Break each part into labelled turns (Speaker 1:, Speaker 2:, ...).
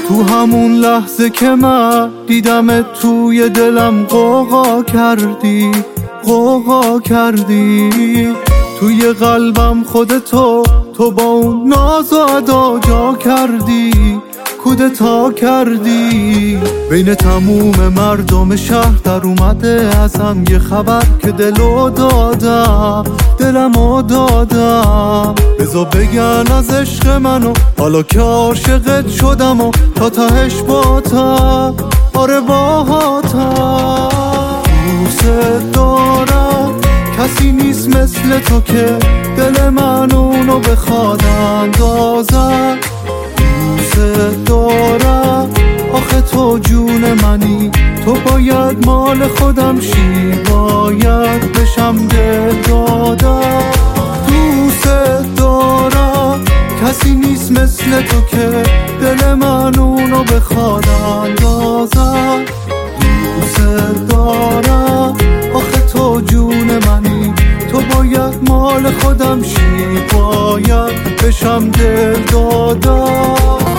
Speaker 1: تو همون لحظه که من دیدمت توی دلم غوغا کردی، غوغا کردی. توی قلبم خودتو تو با اون ناز و ادا جا کردی، کودتا کردی. بین تموم مردم شهر در اومده ازم یه خبر که دلو دادم، دلمو دادم. بذار بگن از عشق منو حالا که عاشقت شدم و تا تهش باتم، آره باهاتم. دوست دارم کسی نیست مثل تو که دل من اونو بخواد اندازم. دوست دارم آخه تو جون منی، تو باید مال خودم شی، باید بشم دل دادم. دوست دارم کسی نیست مثل تو که دل من اونو بخواد اندازم. دوست دارم آخه تو جون منی، تو باید مال خودم شی، باید بشم دل دادم.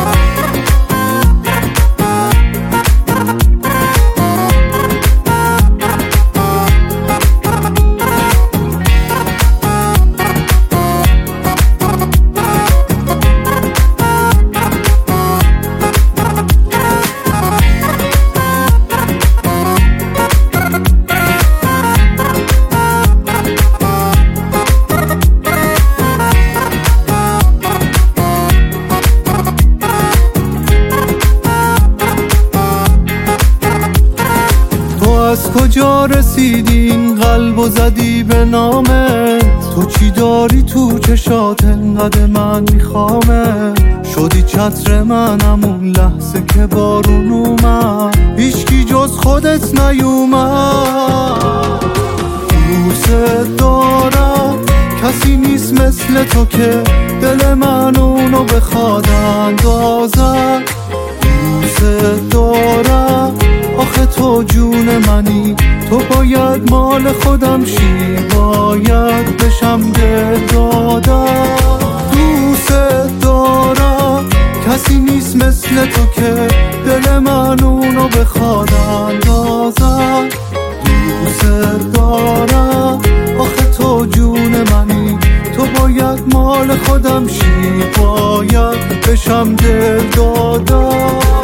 Speaker 1: از کجا رسیدی این قلب و زدی به نامت؟ تو چی داری تو چشات انقدر من میخوامت؟ شدی چتر من همون لحظه که بارون اومد، هیچکی جز خودت نیومد. دوست دارم کسی نیست مثل تو که دل من اونو بخواد اندازم. دوست دارم آخه تو جون منی، تو باید مال خودم شی، باید بشم دل دادم. دوست دارم کسی نیست مثل تو که دل من اونو بخواد اندازم. دوست دارم آخه تو جون منی، تو باید مال خودم شی، باید بشم دل دادم.